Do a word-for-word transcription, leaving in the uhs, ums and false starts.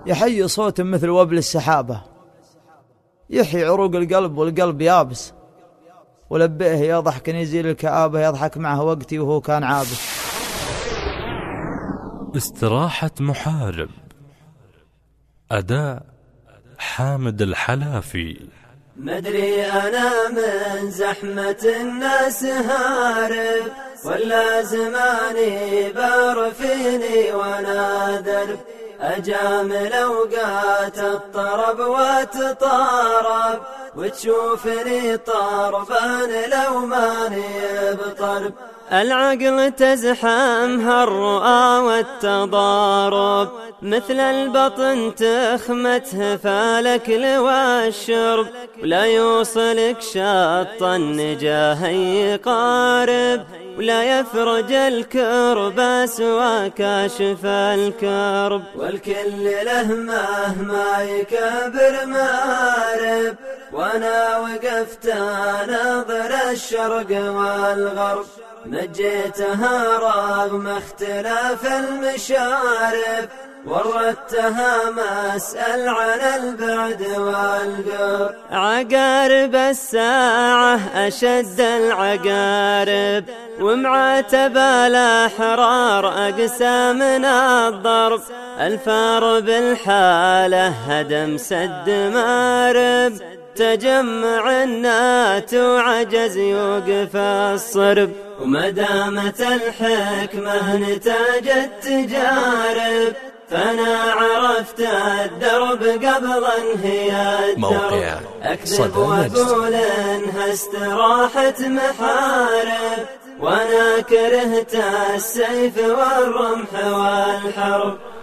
يحيي صوت مثل وبل السحابة، يحيي عروق القلب والقلب يابس، ولبئه يضحك يزيل الكآبة، يضحك معه وقتي وهو كان عابس. استراحة محارب، أداء حامد الحلافي. مدري أنا من زحمة الناس هارب، ولا زماني بار فيني وانا درب، أجامل أوقات الطرب واتطارب، وتشوفني طربان لو ماني بطرب. العقل تزحمها الرؤى والتضارب، مثل البطن تخمته فالأكل والشرب، ولا يوصلك شط النجاه يقارب، ولا يفرج الكرب سوى كاشف الكرب. والكل له مهما يكبر مآرب، وانا وقفت اناظر الشرق والغرب، نجيتها رغم اختلاف المشارب، وردتها ما اسأل عن البعد والقرب. عقارب الساعة أشد العقارب، ومعاتب الأحرار أقسى من الضرب، الفار بالحالة هدم سد مارب، تجمع النات وعجز يوقف الصرب. ومدامة الحكمة نتاج التجارب، فأنا عرفت الدرب قبل انهياء الدرب. أكذب وأقول إنها استراحة محارب، وأنا كرهت السيف والرمح والحرب.